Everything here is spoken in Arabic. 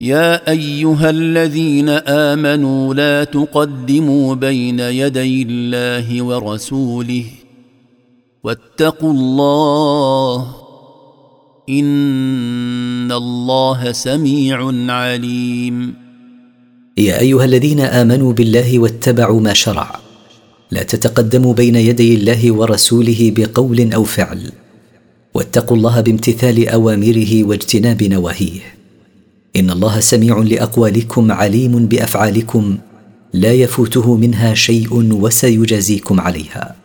يا ايها الذين امنوا لا تقدموا بين يدي الله ورسوله واتقوا الله ان الله سميع عليم. يا ايها الذين امنوا بالله واتبعوا ما شرع، لا تتقدموا بين يدي الله ورسوله بقول او فعل، واتقوا الله بامتثال اوامره واجتناب نواهيه، ان الله سميع لاقوالكم عليم بافعالكم لا يفوته منها شيء وسيجازيكم عليها.